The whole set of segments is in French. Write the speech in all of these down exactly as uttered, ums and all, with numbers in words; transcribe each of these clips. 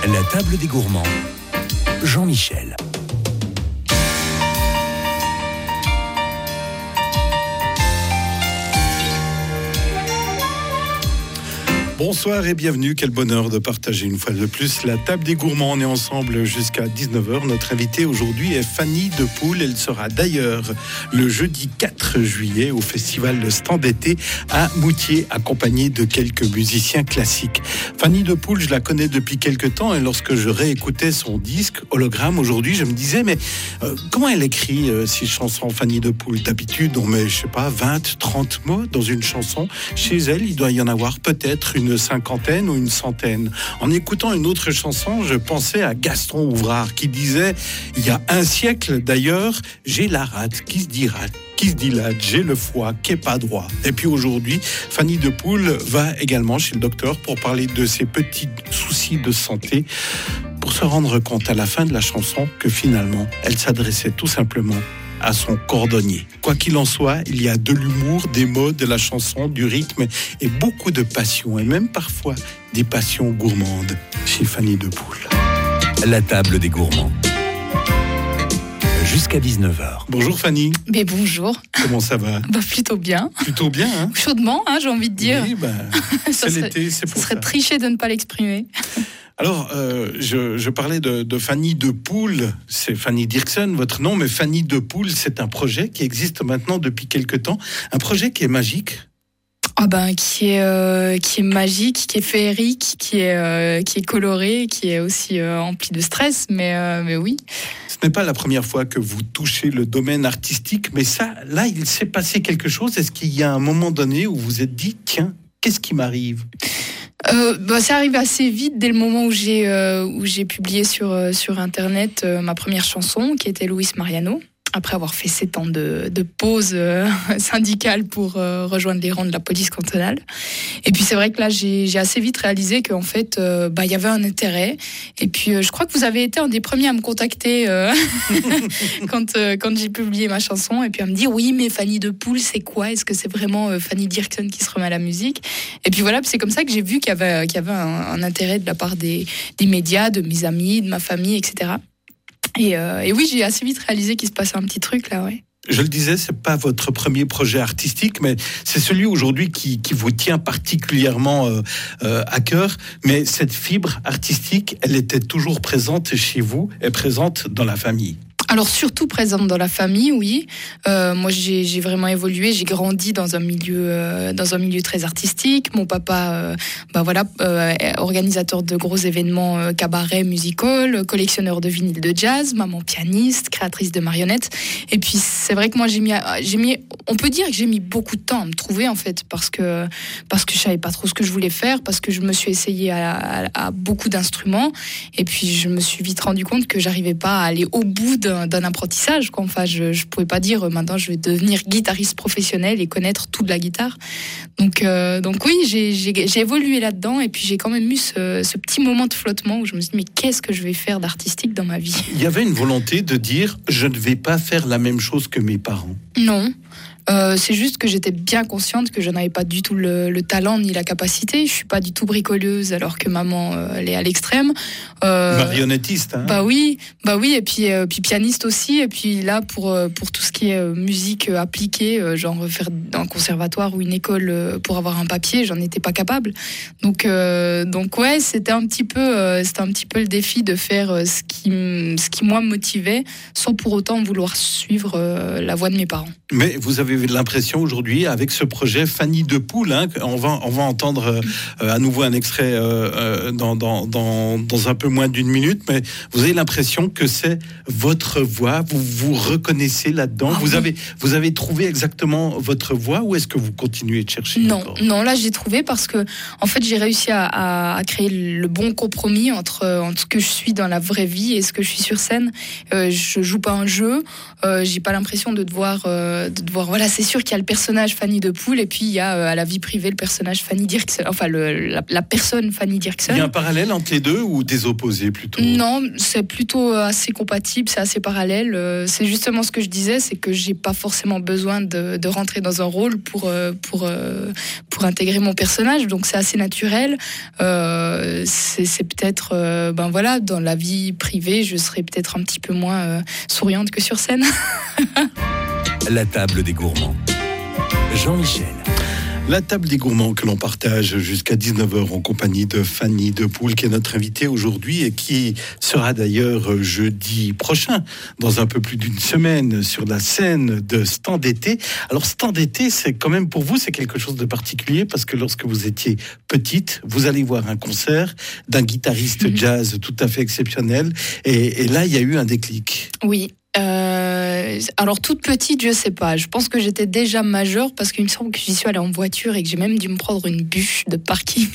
La table des gourmands, Jean-Michel. Bonsoir et bienvenue, quel bonheur de partager une fois de plus la table des gourmands. On est ensemble jusqu'à dix-neuf heures. Notre invitée aujourd'hui est Fanny Depoule. Elle sera d'ailleurs le jeudi quatre juillet au festival de Stand d'été à Moutier, accompagnée de quelques musiciens classiques. Fanny Depoule, je la connais depuis quelques temps et lorsque je réécoutais son disque Hologramme aujourd'hui, je me disais mais euh, comment elle écrit euh, ces chansons, Fanny Depoule? D'habitude on met, je sais pas, vingt, trente mots dans une chanson. Chez elle, il doit y en avoir peut-être une une cinquantaine ou une centaine. En écoutant une autre chanson, je pensais à Gaston Ouvrard qui disait, il y a un siècle d'ailleurs, j'ai la rate qui se dit rate, qui se dilate, j'ai le foie qui est pas droit. Et puis aujourd'hui, Fanny Depoule va également chez le docteur pour parler de ses petits soucis de santé, pour se rendre compte à la fin de la chanson que finalement, elle s'adressait tout simplement à son cordonnier. Quoi qu'il en soit, il y a de l'humour, des mots, de la chanson, du rythme et beaucoup de passion, et même parfois des passions gourmandes chez Fanny Depoule. La table des gourmands. Jusqu'à dix-neuf heures. Bonjour Fanny. Mais bonjour. Comment ça va? Bah plutôt bien. Plutôt bien, hein? Chaudement, hein, j'ai envie de dire. Oui, bah, c'est serait, l'été, c'est pour ça. ça. serait tricher de ne pas l'exprimer. Alors, euh, je, je parlais de, de Fanny Depoule, c'est Fanny Dirksen, votre nom, mais Fanny Depoule, c'est un projet qui existe maintenant depuis quelques temps, un projet qui est magique. Ah ben, qui est euh, qui est magique, qui est féerique, qui est euh, qui est coloré, qui est aussi euh, empli de stress, mais euh, mais oui. Ce n'est pas la première fois que vous touchez le domaine artistique, mais ça, là, il s'est passé quelque chose. Est-ce qu'il y a un moment donné où vous vous êtes dit, tiens, qu'est-ce qui m'arrive ? Euh, bah, c'est arrivé assez vite dès le moment où j'ai euh, où j'ai publié sur euh, sur internet euh, ma première chanson qui était Luis Mariano. Après avoir fait sept ans de, de pause euh, syndicale pour euh, rejoindre les rangs de la police cantonale. Et puis c'est vrai que là, j'ai, j'ai assez vite réalisé qu'en fait, euh, bah, y avait un intérêt. Et puis euh, je crois que vous avez été un des premiers à me contacter euh, quand, euh, quand j'ai publié ma chanson. Et puis à me dire, oui, mais Fanny Depoule, c'est quoi? Est-ce que c'est vraiment euh, Fanny Dirksen qui se remet à la musique? Et puis voilà, c'est comme ça que j'ai vu qu'il y avait, qu'il y avait un, un intérêt de la part des, des médias, de mes amis, de ma famille, et cetera. Et, euh, et oui, j'ai assez vite réalisé qu'il se passait un petit truc là, ouais. Je le disais, c'est pas votre premier projet artistique, mais c'est celui aujourd'hui qui, qui vous tient particulièrement euh, euh, à cœur. Mais cette fibre artistique, elle était toujours présente chez vous et présente dans la famille. Alors surtout présente dans la famille, oui. Euh, moi, j'ai, j'ai vraiment évolué. J'ai grandi dans un milieu, euh, dans un milieu très artistique. Mon papa, euh, bah voilà, euh, organisateur de gros événements, euh, cabaret, musical, collectionneur de vinyles de jazz, maman pianiste, créatrice de marionnettes. Et puis c'est vrai que moi, j'ai mis, j'ai mis, on peut dire que j'ai mis beaucoup de temps à me trouver en fait, parce que parce que je savais pas trop ce que je voulais faire, parce que je me suis essayée à, à, à beaucoup d'instruments. Et puis je me suis vite rendu compte que j'arrivais pas à aller au bout d'un d'un apprentissage, quoi. Enfin, je je pouvais pas dire euh, maintenant je vais devenir guitariste professionnel et connaître tout de la guitare. Donc euh, donc oui, j'ai j'ai j'ai évolué là-dedans et puis j'ai quand même eu ce ce petit moment de flottement où je me suis dit mais qu'est-ce que je vais faire d'artistique dans ma vie? Il y avait une volonté de dire je ne vais pas faire la même chose que mes parents. Non. Euh, c'est juste que j'étais bien consciente que je n'avais pas du tout le, le talent ni la capacité. Je suis pas du tout bricoleuse alors que maman euh, elle est à l'extrême. Euh, Marionnettiste, hein. Bah oui, bah oui, et puis euh, puis pianiste aussi. Et puis là pour euh, pour tout ce qui est euh, musique euh, appliquée, euh, genre faire un conservatoire ou une école euh, pour avoir un papier, j'en étais pas capable. Donc euh, donc ouais, c'était un petit peu euh, c'était un petit peu le défi de faire euh, ce qui ce qui moi me motivait, sans pour autant vouloir suivre euh, la voie de mes parents. Mais vous avez l'impression aujourd'hui, avec ce projet Fanny Depoule, hein, on va on va entendre euh, à nouveau un extrait euh, dans, dans dans dans un peu moins d'une minute, mais vous avez l'impression que c'est votre voix, vous vous reconnaissez là-dedans, ah, vous oui. avez vous avez trouvé exactement votre voix, ou est-ce que vous continuez de chercher? Non, encore non, là j'ai trouvé parce que en fait j'ai réussi à, à, à créer le bon compromis entre entre ce que je suis dans la vraie vie et ce que je suis sur scène. Euh, je joue pas un jeu, euh, j'ai pas l'impression de devoir euh, de devoir voilà voilà, c'est sûr qu'il y a le personnage Fanny de Pool, et puis il y a euh, à la vie privée le personnage Fanny Dirksen, enfin le, la, la personne Fanny Dirksen. Il y a un parallèle entre les deux ou des opposés plutôt? Non, c'est plutôt assez compatible, c'est assez parallèle. Euh, c'est justement ce que je disais, c'est que j'ai pas forcément besoin de, de rentrer dans un rôle pour euh, pour euh, pour intégrer mon personnage, donc c'est assez naturel. Euh, c'est, c'est peut-être, euh, ben voilà, dans la vie privée, je serais peut-être un petit peu moins euh, souriante que sur scène. La table des gourmands. Jean-Michel. La table des gourmands que l'on partage jusqu'à dix-neuf heures en compagnie de Fanny de Pool, qui est notre invitée aujourd'hui et qui sera d'ailleurs jeudi prochain, dans un peu plus d'une semaine, sur la scène de Stand d'été. Alors Stand d'été, c'est quand même pour vous, c'est quelque chose de particulier parce que lorsque vous étiez petite, vous allez voir un concert d'un guitariste jazz tout à fait exceptionnel et, et là, il y a eu un déclic. Oui. Euh, alors toute petite, je sais pas. Je pense que j'étais déjà majeure parce qu'il me semble que j'y suis allée en voiture et que j'ai même dû me prendre une bûche de parking.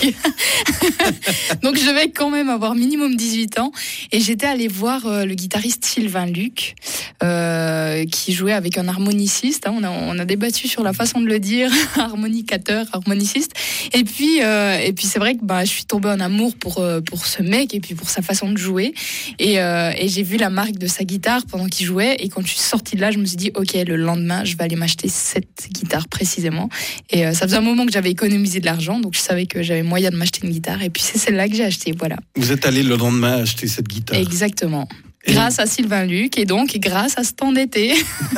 Donc je devais quand même avoir minimum dix-huit ans et j'étais allée voir euh, le guitariste Sylvain Luc euh, qui jouait avec un harmoniciste. Hein. On a, on a débattu sur la façon de le dire, harmonicateur, harmoniciste. Et puis euh, et puis c'est vrai que bah je suis tombée en amour pour euh, pour ce mec et puis pour sa façon de jouer et euh, et j'ai vu la marque de sa guitare pendant qu'il jouait. Et quand je suis sortie de là, je me suis dit, ok, le lendemain, je vais aller m'acheter cette guitare précisément. Et euh, ça faisait un moment que j'avais économisé de l'argent, donc je savais que j'avais moyen de m'acheter une guitare. Et puis c'est celle-là que j'ai achetée, voilà. Vous êtes allé le lendemain acheter cette guitare? Exactement. Et grâce à Sylvain Luc et donc grâce à Stand d'été.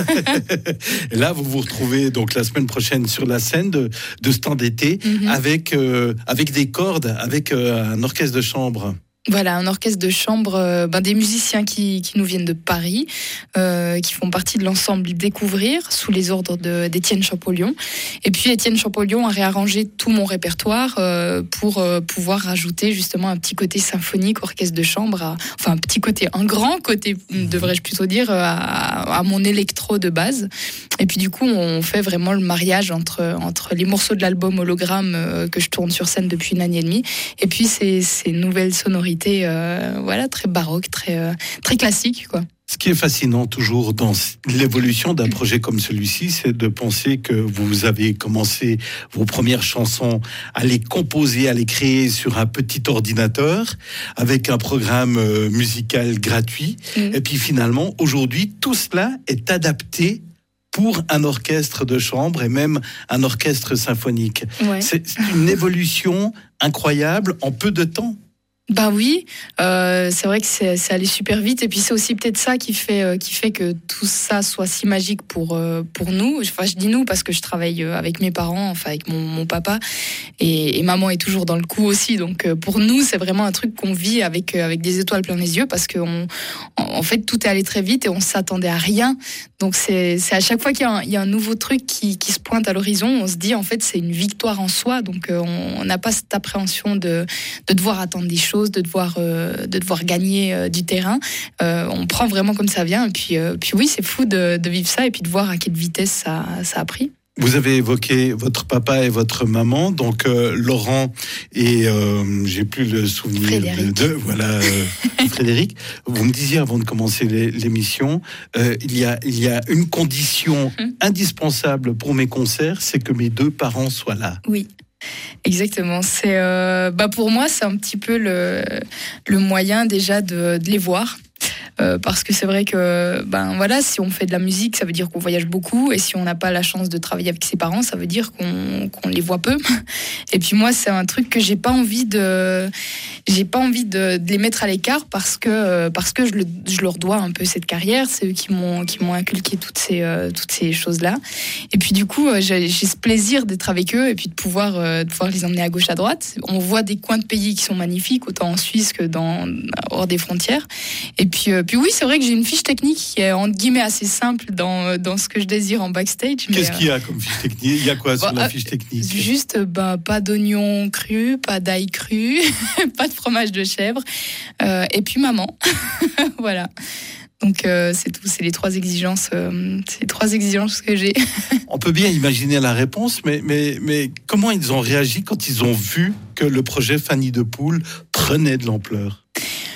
Et là, vous vous retrouvez donc la semaine prochaine sur la scène de, de Stand d'été mm-hmm. avec, euh, avec des cordes, avec euh, un orchestre de chambre. Voilà, un orchestre de chambre, euh, ben des musiciens qui, qui nous viennent de Paris, euh, qui font partie de l'ensemble Découvrir, sous les ordres de, d'Étienne Champollion. Et puis Étienne Champollion a réarrangé tout mon répertoire euh, pour euh, pouvoir rajouter justement un petit côté symphonique, orchestre de chambre, à, enfin un petit côté, un grand côté, devrais-je plutôt dire, à, à mon électro de base. Et puis du coup, on fait vraiment le mariage entre, entre les morceaux de l'album Hologramme euh, que je tourne sur scène depuis une année et demie, et puis ces, ces nouvelles sonorités Euh, voilà, très baroque, très, euh, très classique, quoi. Ce qui est fascinant toujours dans l'évolution d'un projet comme celui-ci, c'est de penser que vous avez commencé vos premières chansons à les composer, à les créer sur un petit ordinateur avec un programme musical gratuit. Mmh. Et puis finalement, aujourd'hui, tout cela est adapté pour un orchestre de chambre et même un orchestre symphonique. Ouais. C'est, c'est une évolution incroyable en peu de temps. Bah oui, euh, c'est vrai que c'est, c'est allé super vite et puis c'est aussi peut-être ça qui fait euh, qui fait que tout ça soit si magique pour euh, pour nous. Enfin, je dis nous parce que je travaille avec mes parents, enfin avec mon, mon papa et, et maman est toujours dans le coup aussi. Donc euh, pour nous, c'est vraiment un truc qu'on vit avec euh, avec des étoiles plein les yeux parce que on, en fait tout est allé très vite et on s'attendait à rien. Donc c'est c'est à chaque fois qu'il y a un, il y a un nouveau truc qui qui se pointe à l'horizon, on se dit en fait c'est une victoire en soi. Donc euh, on n'a pas cette appréhension de de devoir attendre des choses, de devoir euh, de devoir gagner euh, du terrain. Euh, on prend vraiment comme ça vient et puis euh, puis oui, c'est fou de, de vivre ça et puis de voir à quelle vitesse ça ça a pris. Vous avez évoqué votre papa et votre maman, donc euh, Laurent et euh, j'ai plus le souvenir Frédéric. de, de voilà euh, Frédéric. Vous me disiez avant de commencer les, l'émission, euh, il y a il y a une condition mmh. indispensable pour mes concerts, c'est que mes deux parents soient là. Oui. Exactement. C'est euh, bah pour moi c'est un petit peu le le moyen déjà de, de les voir. Euh, parce que c'est vrai que ben voilà, si on fait de la musique, ça veut dire qu'on voyage beaucoup, et si on n'a pas la chance de travailler avec ses parents, ça veut dire qu'on qu'on les voit peu. Et puis moi, c'est un truc que j'ai pas envie de j'ai pas envie de, de les mettre à l'écart parce que parce que je, le, je leur dois un peu cette carrière. C'est eux qui m'ont qui m'ont inculqué toutes ces euh, toutes ces choses là. Et puis du coup, j'ai, j'ai ce plaisir d'être avec eux et puis de pouvoir euh, de pouvoir les emmener à gauche à droite. On voit des coins de pays qui sont magnifiques, autant en Suisse que dans hors des frontières. Et puis euh, Puis oui, c'est vrai que j'ai une fiche technique qui est entre guillemets assez simple dans, dans ce que je désire en backstage. Qu'est-ce mais, qu'il y a comme fiche technique ? Il y a quoi sur bah, la fiche technique ? Juste bah, pas d'oignon cru, pas d'ail cru, pas de fromage de chèvre, euh, et puis maman. Voilà. Donc euh, c'est tout, c'est les trois exigences, euh, c'est les trois exigences que j'ai. On peut bien imaginer la réponse, mais, mais, mais comment ils ont réagi quand ils ont vu que le projet Fanny de Pool prenait de l'ampleur ?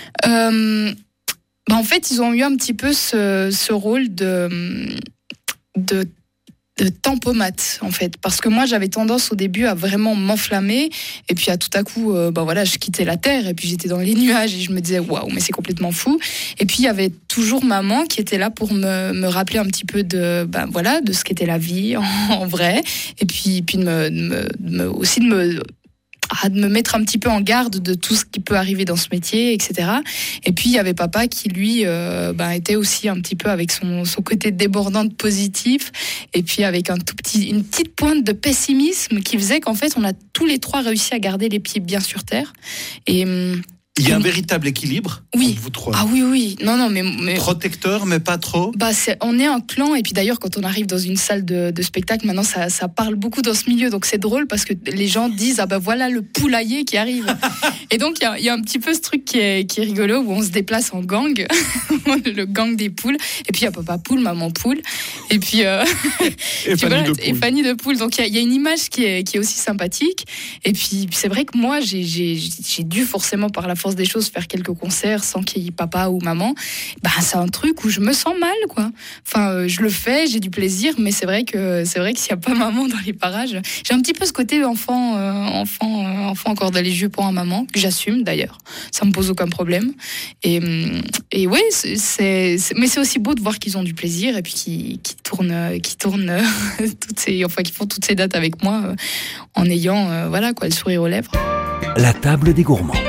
euh, bah En fait, ils ont eu un petit peu ce, ce rôle de, de de tempomat en fait, parce que moi j'avais tendance au début à vraiment m'enflammer et puis à tout à coup euh, bah voilà, je quittais la terre et puis j'étais dans les nuages et je me disais waouh, mais c'est complètement fou. Et puis il y avait toujours maman qui était là pour me, me rappeler un petit peu de bah voilà, de ce qu'était la vie en, en vrai, et puis puis de me, de me, de me aussi de me à de me mettre un petit peu en garde de tout ce qui peut arriver dans ce métier, et cetera. Et puis il y avait papa qui lui euh, bah, était aussi un petit peu avec son, son côté débordant de positif, et puis avec un tout petit, une petite pointe de pessimisme qui faisait qu'en fait on a tous les trois réussi à garder les pieds bien sur terre. Et il y a un véritable équilibre oui. entre vous trois. Ah oui, oui. Non, non, mais, mais... Protecteur, mais pas trop. Bah, c'est, on est un clan. Et puis d'ailleurs, quand on arrive dans une salle de, de spectacle, maintenant, ça, ça parle beaucoup dans ce milieu. Donc c'est drôle parce que les gens disent, ah ben bah, voilà le poulailler qui arrive. Et donc, il y, y a un petit peu ce truc qui est, qui est rigolo où on se déplace en gang. Le gang des poules. Et puis il y a papa poule, maman poule. Et puis, euh... et, puis Fanny voilà, et Fanny de poule. Donc il y, y a une image qui est, qui est aussi sympathique. Et puis c'est vrai que moi, j'ai, j'ai, j'ai dû forcément par la force des choses faire quelques concerts sans qu'il y ait papa ou maman. Bah c'est un truc où je me sens mal quoi. Enfin euh, je le fais, j'ai du plaisir, mais c'est vrai que c'est vrai que s'il y a pas maman dans les parages, j'ai un petit peu ce côté enfant euh, enfant euh, enfant encore dans les jupons à maman que j'assume d'ailleurs. Ça me pose aucun problème. Et et ouais c'est, c'est, c'est mais c'est aussi beau de voir qu'ils ont du plaisir et puis qu'ils qui tournent qui tournent euh, toutes ces enfin qui font toutes ces dates avec moi euh, en ayant euh, voilà quoi le sourire aux lèvres. La table des gourmands.